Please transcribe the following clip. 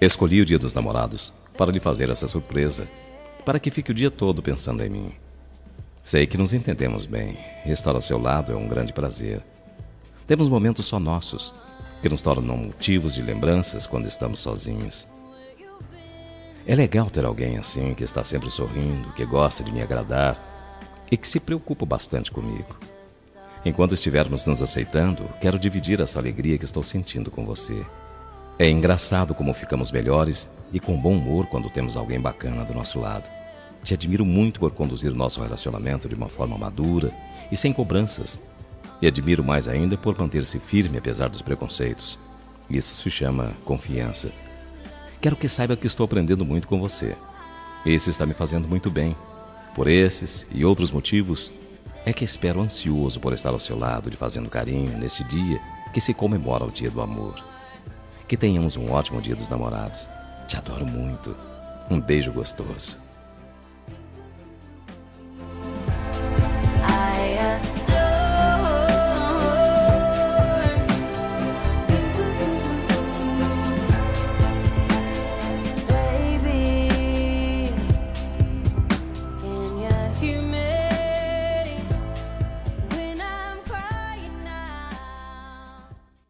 Escolhi o Dia dos Namorados para lhe fazer essa surpresa, para que fique o dia todo pensando em mim. Sei que nos entendemos bem. Estar ao seu lado é um grande prazer. Temos momentos só nossos, que nos tornam motivos de lembranças quando estamos sozinhos. É legal ter alguém assim, que está sempre sorrindo, que gosta de me agradar e que se preocupa bastante comigo. Enquanto estivermos nos aceitando, quero dividir essa alegria que estou sentindo com você. É engraçado como ficamos melhores e com bom humor quando temos alguém bacana do nosso lado. Te admiro muito por conduzir nosso relacionamento de uma forma madura e sem cobranças. E admiro mais ainda por manter-se firme apesar dos preconceitos. Isso se chama confiança. Quero que saiba que estou aprendendo muito com você. Isso está me fazendo muito bem. Por esses e outros motivos, é que espero ansioso por estar ao seu lado, lhe fazendo carinho nesse dia que se comemora o Dia do Amor. Que tenhamos um ótimo Dia dos Namorados. Te adoro muito. Um beijo gostoso.